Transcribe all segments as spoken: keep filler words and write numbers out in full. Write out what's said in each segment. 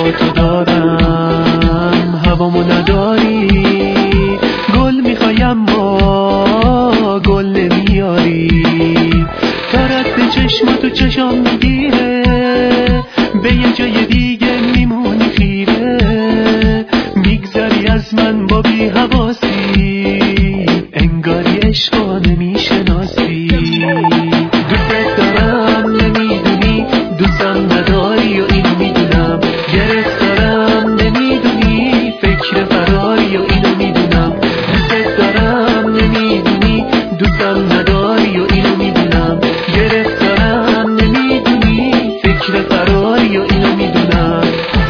هوا تو دارم هوامو نداری، گل میخوایم ما گل نمیاری، دارد چشم تو چشم میگیره، به یه جای دیگه میمونی خیره، میگذری از من با بی حواسی، انگاری عشقا نمیشناسی. دوست دارم نمیدونی، دوستم نداری و اینو میدونم، گرفتارم نمیدونی، فکر فراری و اینو میدونم، دوست دارم نمیدونی، دوستم نداری و اینو میدونم، گرفتارم نمیدونی، فکر فراری و اینو میدونم.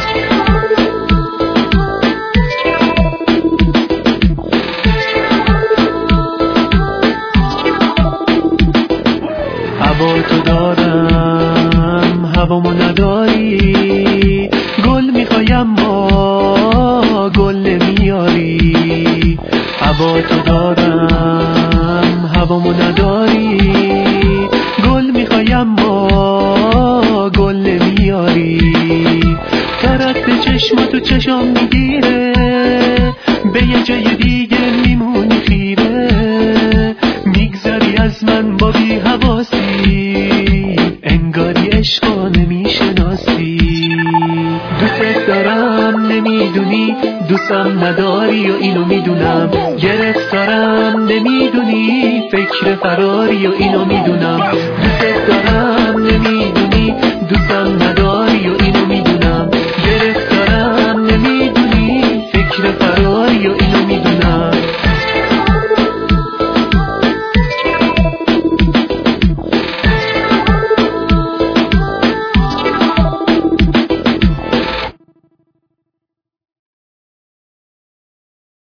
هوا تو دارم هوامو نداری، گل میخوایم ما گل نمیاری، هوا تو دارم هوامو نداری، گل میخوایم ما گل نمیاری، دارد به چشم تو چشم میگیره، به یه جای دیگه میمونی خیره، میگذری از من با بی حواسی، انگاری عشقا نمیشناسی. دوست دارم نمیدونی، دوستم نداری و اینو میدونم، گرفتارم نمیدونی، فکر فراری و اینو میدونم،